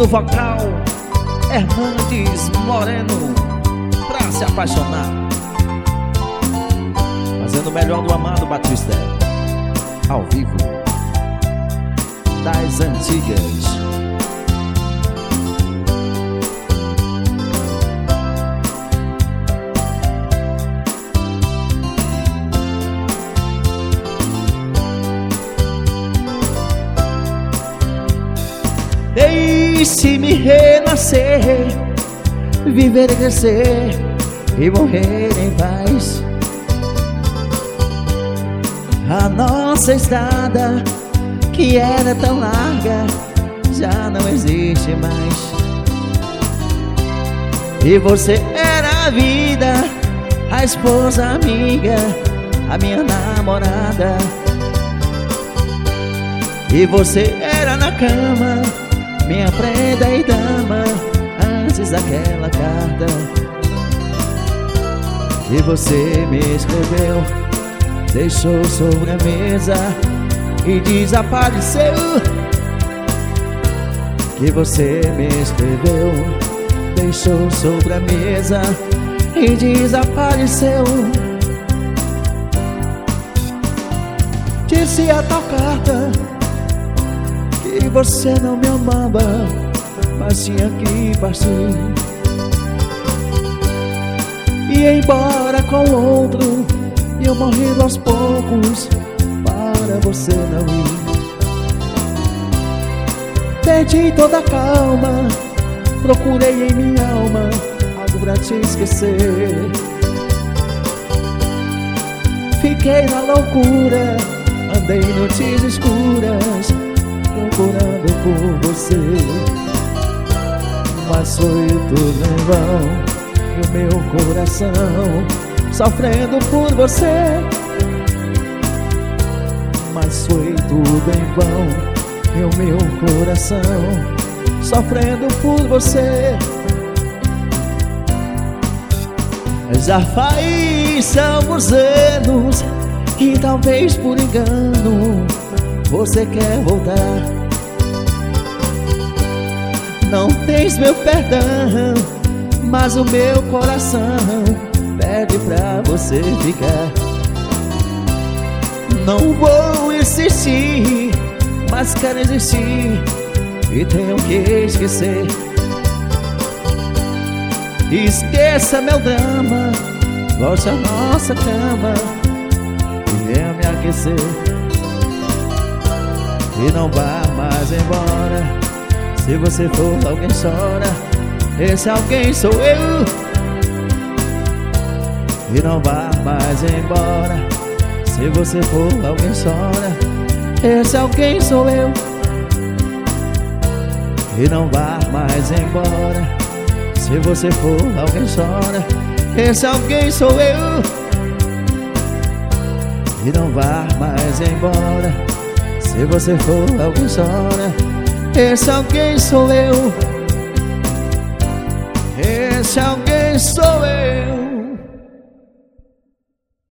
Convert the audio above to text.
no vocal, Hernandes Moreno, pra se apaixonar. Fazendo o melhor do Amado Batista, ao vivo, das antigas. Deixe-me renascer, viver e crescer e morrer em paz. A nossa estrada, que era tão larga, já não existe mais. E você era a vida, a esposa amiga, a minha namorada. E você era na cama, minha prenda e dama, antes daquela carta. E você me escreveu, deixou sobre a mesa e desapareceu. Que você me escreveu, deixou sobre a mesa e desapareceu. Disse a tal carta que você não me amava, mas tinha que partir e ir embora com outro, e eu morrendo aos poucos para você não ir. Perdi toda a calma, procurei em minha alma algo pra te esquecer. Fiquei na loucura, andei noites escuras procurando por você, mas foi tudo em vão. E o meu coração sofrendo por você, mas foi tudo em vão. E o meu coração sofrendo por você. Já faz alguns anos e talvez por engano você quer voltar. Não tens meu perdão, mas o meu coração pede pra você ficar. Não vou insistir, mas quero existir e tenho que esquecer. Esqueça meu drama, volte à nossa cama e venha me aquecer. E não vá mais embora, se você for alguém chora, esse alguém sou eu. E não vá mais embora, se você for alguém chora, esse alguém sou eu. E não vá mais embora, se você for alguém chora, esse alguém sou eu. E não vá mais embora, se você for alguém chora, esse alguém sou eu. Esse alguém sou eu.